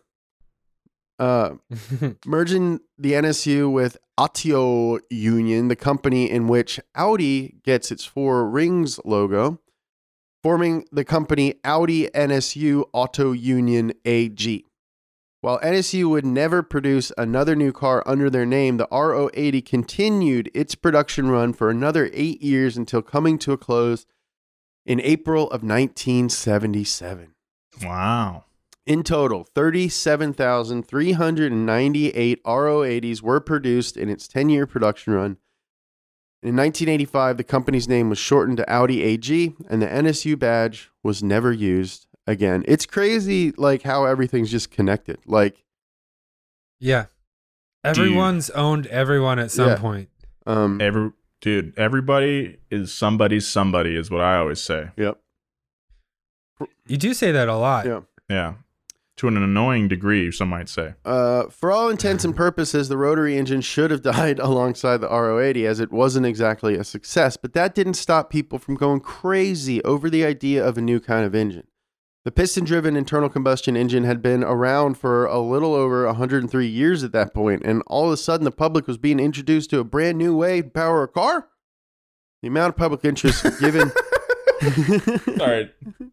Uh, merging the N S U with Auto Union, the company in which Audi gets its four rings logo, forming the company Audi N S U Auto Union A G. While N S U would never produce another new car under their name, the R O eighty continued its production run for another eight years until coming to a close in April of nineteen seventy-seven. Wow. In total, thirty-seven thousand three hundred ninety-eight R O eighties were produced in its ten-year production run. In nineteen eighty-five, the company's name was shortened to Audi A G, and the N S U badge was never used again. It's crazy, like, how everything's just connected. Like, Yeah. Everyone's Dude. owned everyone at some Yeah. point. um, Every dude, everybody is somebody's somebody is what I always say. yep, You do say that a lot. yeah. Yeah. To an annoying degree, some might say. Uh, for all intents and purposes, the rotary engine should have died alongside the R O eighty, as it wasn't exactly a success, but that didn't stop people from going crazy over the idea of a new kind of engine. The piston-driven internal combustion engine had been around for a little over one hundred three years at that point, and all of a sudden the public was being introduced to a brand new way to power a car? The amount of public interest given... Sorry.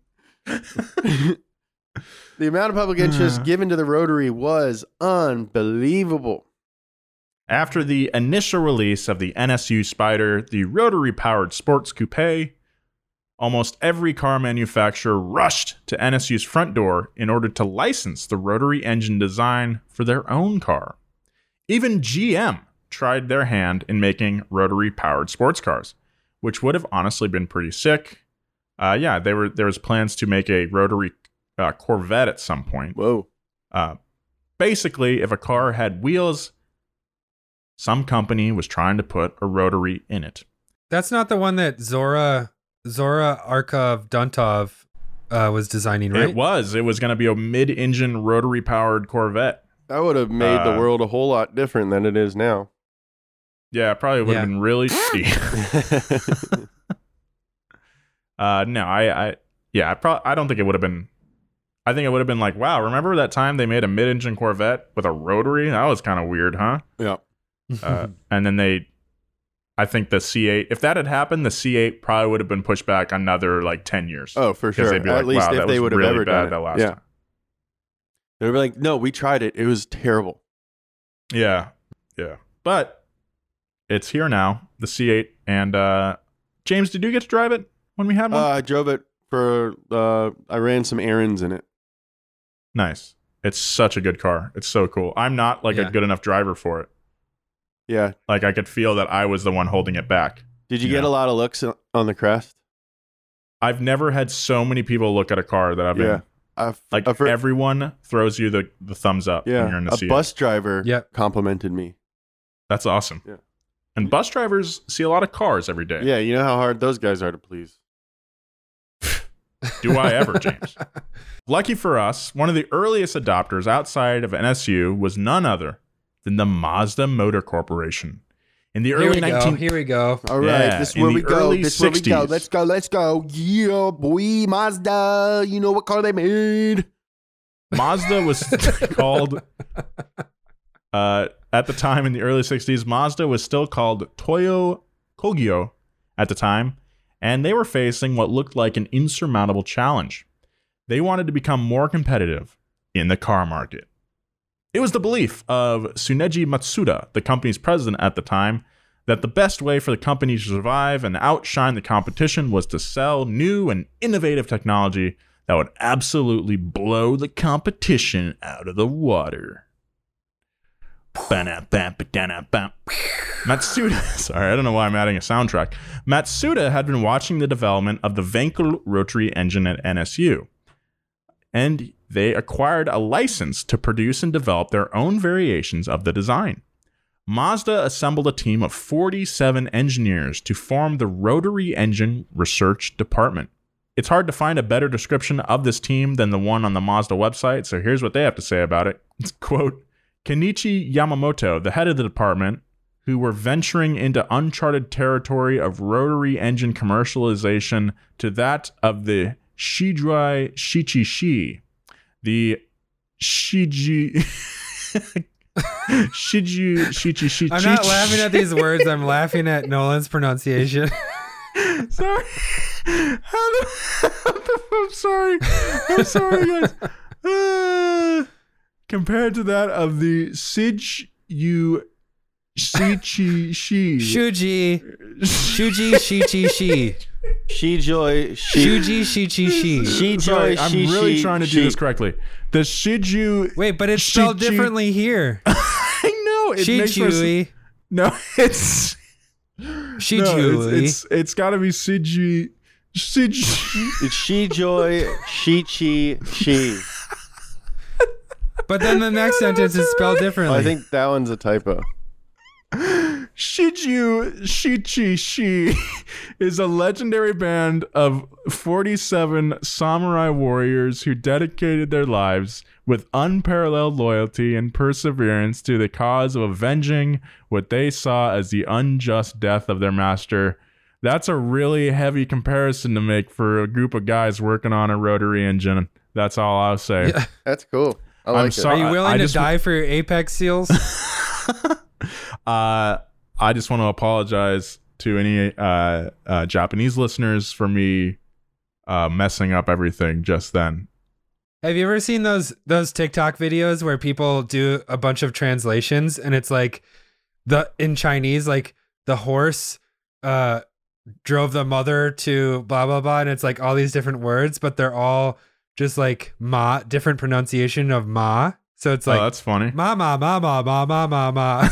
The amount of public interest given to the rotary was unbelievable. After the initial release of the N S U Spider, the rotary-powered sports coupe, almost every car manufacturer rushed to N S U's front door in order to license the rotary engine design for their own car. Even G M tried their hand in making rotary-powered sports cars, which would have honestly been pretty sick. Uh, yeah, they were, there was plans to make a rotary uh, Corvette at some point. Whoa. Uh, basically, if a car had wheels, some company was trying to put a rotary in it. That's not the one that Zora Zora Arkov Duntov uh, was designing, right? It was. It was going to be a mid-engine rotary-powered Corvette. That would have made the Uh, world a whole lot different than it is now. Yeah, it probably would have Yeah. been really shitty. uh, no, I, I, yeah, I, pro- I don't think it would have been. I think it would have been like, wow, remember that time they made a mid-engine Corvette with a rotary? That was kind of weird, huh? Yeah. Uh, and then they, I think the C eight, if that had happened, the C eight probably would have been pushed back another like ten years. Oh, for Because sure. they'd be At like, least wow, if that they was would have really ever bad done it. that last yeah. time. They would be like, no, we tried it. It was terrible. Yeah, yeah. But it's here now, the C eight. And uh, James, did you get to drive it when we had Uh, one? I drove it for, uh, I ran some errands in it. Nice. It's such a good car. It's so cool. I'm not like Yeah. a good enough driver for it. Yeah. Like I could feel that I was the one holding it back. Did you Yeah. get a lot of looks on the Crest? I've never had so many people look at a car that I've been Yeah. I've, like I've heard- everyone throws you the, the thumbs up when you're yeah. in the A seat. bus driver Yep. complimented me. That's awesome. Yeah. And bus drivers see a lot of cars every day. Yeah, you know how hard those guys are to please. Do I ever, James? Lucky for us, one of the earliest adopters outside of N S U was none other than the Mazda Motor Corporation. In the Here early we go. nineteen Here we go. All right, Yeah, this is in where the we go. early This is where we go. sixties. Let's go. Let's go. Yeah, boy, Mazda. You know what car they made? Mazda was called uh, at the time in the early sixties. Mazda was still called Toyo Kogyo at the time, and they were facing what looked like an insurmountable challenge. They wanted to become more competitive in the car market. It was the belief of Tsuneji Matsuda, the company's president at the time, that the best way for the company to survive and outshine the competition was to sell new and innovative technology that would absolutely blow the competition out of the water. Matsuda, sorry, I don't know why I'm adding a soundtrack. Matsuda had been watching the development of the Wankel rotary engine at N S U, and they acquired a license to produce and develop their own variations of the design. Mazda assembled a team of forty-seven engineers to form the Rotary Engine Research Department. It's hard to find a better description of this team than the one on the Mazda website, so here's what they have to say about it. It's, quote, Kenichi Yamamoto, the head of the department, who were venturing into uncharted territory of rotary engine commercialization to that of the Shidrai Shichishi, the Shiji... Shiju Shichishi. I'm not laughing at these words. I'm laughing at Nolan's pronunciation. Sorry. How the, how the, I'm sorry. I'm sorry, guys. Uh, compared to that of the Sij Yu Shichi Shi. Shuji. Shuji Shichi Shi. Shijoy. Shi- Shuji Shichi Shi. Shijoy. Sorry, I'm really Shishi- trying to do Shi- this correctly. The Shiju. Wait, but it's spelled Shichi- differently here. I know. It makes more sense. Shijui. No, it's. No, Shijui. it's, it's, it's got to be Siji. Siji. It's Shijoy. Shichi. Shi. But then the next sentence is spelled differently. I think that one's a typo. Shiju Shichi Shi is a legendary band of forty-seven samurai warriors who dedicated their lives with unparalleled loyalty and perseverance to the cause of avenging what they saw as the unjust death of their master. That's a really heavy comparison to make for a group of guys working on a rotary engine. That's all I'll say. Yeah. That's cool. I I'm like Are sorry. it. you willing I to just- die for your Apex seals? Uh, I just want to apologize to any uh, uh, Japanese listeners for me uh, messing up everything just then. Have you ever seen those those TikTok videos where people do a bunch of translations and it's like the in Chinese, like the horse uh drove the mother to blah blah blah, and it's like all these different words, but they're all just like ma, different pronunciation of ma. So it's like Oh, that's funny. ma ma ma ma ma ma ma ma.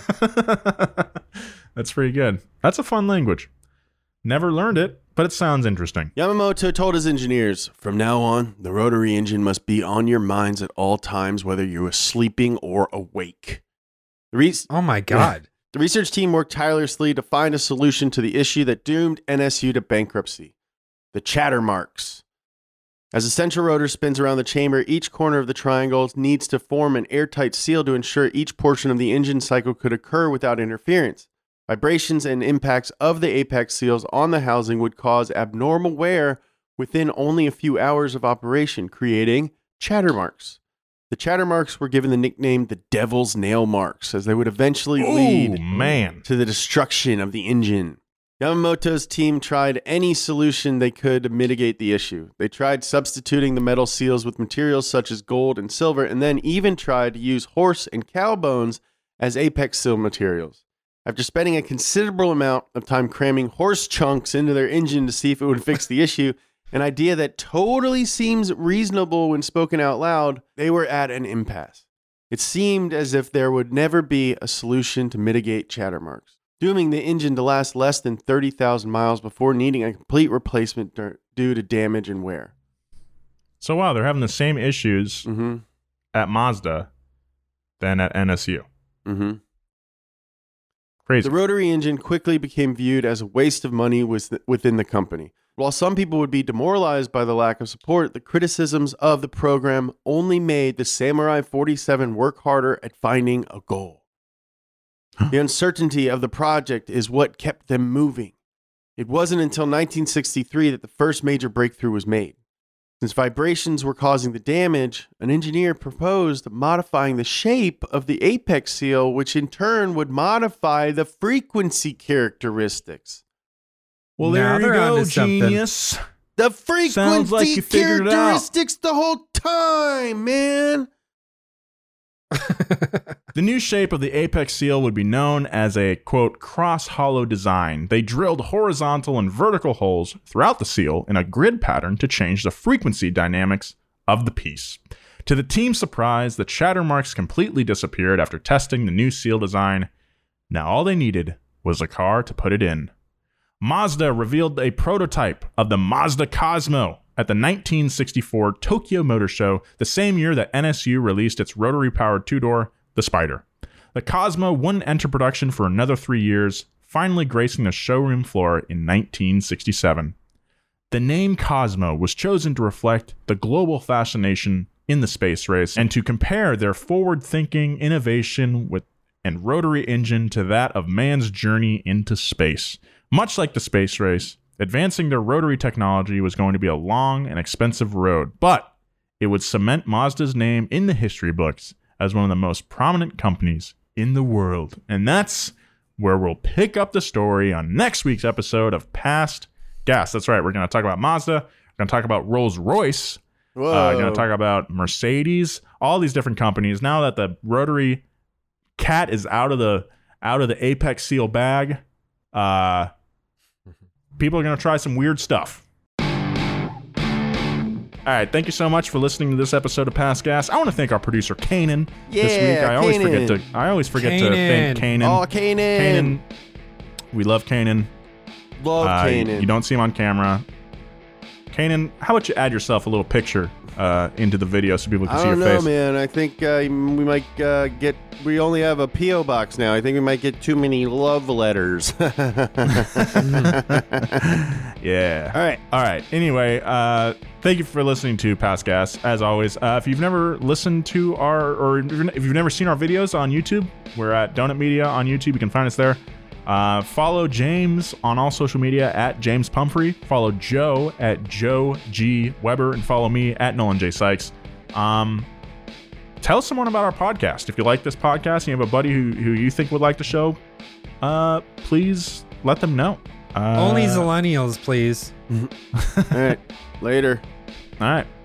That's pretty good. That's a fun language. Never learned it, but it sounds interesting. Yamamoto told his engineers, from now on, the rotary engine must be on your minds at all times, whether you're sleeping or awake. The, re- Oh my god. the research team worked tirelessly to find a solution to the issue that doomed N S U to bankruptcy, the chatter marks. As the central rotor spins around the chamber, each corner of the triangle needs to form an airtight seal to ensure each portion of the engine cycle could occur without interference. Vibrations and impacts of the apex seals on the housing would cause abnormal wear within only a few hours of operation, creating chatter marks. The chatter marks were given the nickname the Devil's Nail Marks, as they would eventually Oh, lead man. to the destruction of the engine. Yamamoto's team tried any solution they could to mitigate the issue. They tried substituting the metal seals with materials such as gold and silver, and then even tried to use horse and cow bones as apex seal materials. After spending a considerable amount of time cramming horse chunks into their engine to see if it would fix the issue, an idea that totally seems reasonable when spoken out loud, they were at an impasse. It seemed as if there would never be a solution to mitigate chatter marks, dooming the engine to last less than thirty thousand miles before needing a complete replacement dur- due to damage and wear. So wow, they're having the same issues Mm-hmm. at Mazda than at N S U. Mm-hmm. Crazy. The rotary engine quickly became viewed as a waste of money within the company. While some people would be demoralized by the lack of support, the criticisms of the program only made the Samurai forty-seven work harder at finding a goal. The uncertainty of the project is what kept them moving. It wasn't until nineteen sixty-three that the first major breakthrough was made. Since vibrations were causing the damage, an engineer proposed modifying the shape of the apex seal, which in turn would modify the frequency characteristics. Well, Now there you they're go, onto something. genius. The frequency Sounds like you figured it out. characteristics the whole time, man. The new shape of the apex seal would be known as a, quote, cross-hollow design. They drilled horizontal and vertical holes throughout the seal in a grid pattern to change the frequency dynamics of the piece. To the team's surprise, the chatter marks completely disappeared after testing the new seal design. Now all they needed was a car to put it in. Mazda revealed a prototype of the Mazda Cosmo at the nineteen sixty-four Tokyo Motor Show, the same year that N S U released its rotary-powered two-door, the Spider. The Cosmo wouldn't enter production for another three years, finally gracing the showroom floor in nineteen sixty-seven. The name Cosmo was chosen to reflect the global fascination in the space race and to compare their forward-thinking innovation with and rotary engine to that of man's journey into space. Much like the space race, advancing their rotary technology was going to be a long and expensive road, but it would cement Mazda's name in the history books as one of the most prominent companies in the world. And that's where we'll pick up the story on next week's episode of Past Gas. That's right, we're going to talk about Mazda, we're going to talk about Rolls-Royce, uh, we're going to talk about Mercedes, all these different companies. Now that the rotary cat is out of the out of the apex seal bag, uh, people are going to try some weird stuff. All right, thank you so much for listening to this episode of Past Gas. I want to thank our producer Kanan Yeah, this week. I always Kanan. forget to I always forget to Kanan. thank Kanan. Oh, Kanan. Kanan. We love Kanan. Love Uh, Kanan. You don't see him on camera. Kanan, how about you add yourself a little picture uh, into the video so people can I see don't your know, face? man. I think uh, we might uh, get. We only have a P O box now. I think we might get too many love letters. Yeah. All right. All right. Anyway, uh, thank you for listening to Past Gas. As always, uh, if you've never listened to our, or if you've never seen our videos on YouTube, we're at Donut Media on YouTube. You can find us there. Uh, follow James on all social media at James Pumphrey. Follow Joe at Joe G Weber, and follow me at Nolan J Sykes. Um, tell someone about our podcast. If you like this podcast and you have a buddy who, who you think would like the show, uh, please let them know. Uh, Only Zillennials, please. All right. Later. All right.